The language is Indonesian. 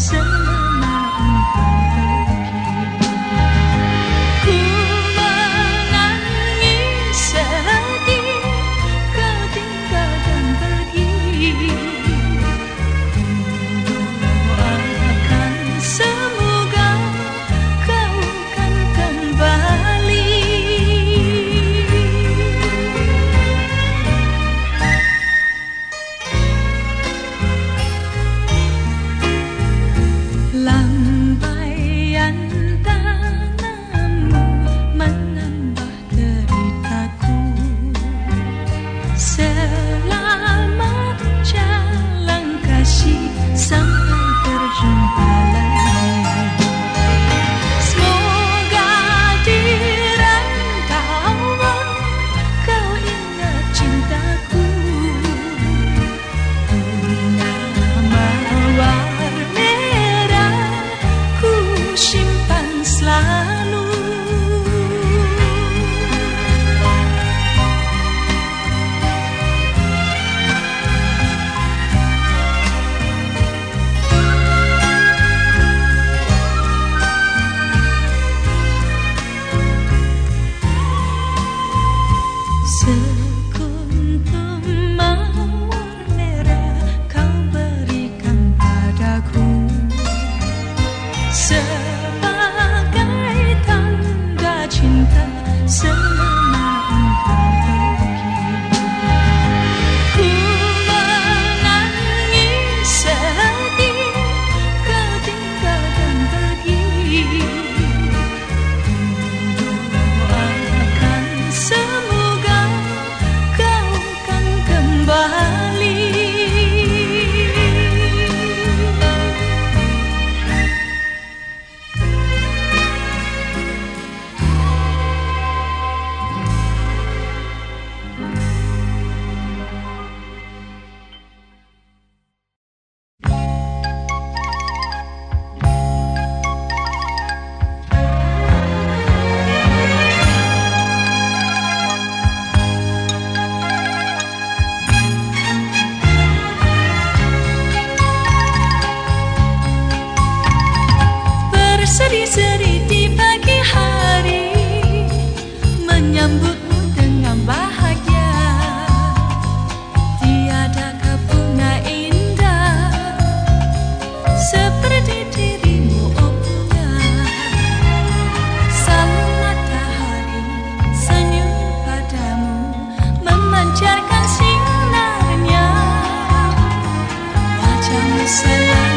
selama engkau pergi. Ku menangis sedih kau tinggalkan pergi. Ku doakan semoga kau kan kembali. Lambaian tanganmu menambah deritaku. Selamat jalan kasih sampai berjumpa lagi. Semoga di rantauan kau ingat cintaku. Bunga mawar merah ku simpan selalu. Sekuntum mawar merah kau berikan padaku sebagai tanda cinta selama engkau pergi. Ku menangis sedih kau tinggalkan pergi. Ku doakan semoga kau kan kembali. Berseri-seri di pagi hari menyambutmu dengan bahagia. Tiadakah bunga indah seperti dirimu, oh bunga. Sang matahari senyum padamu memancarkan sinarnya. Wajahmu selalu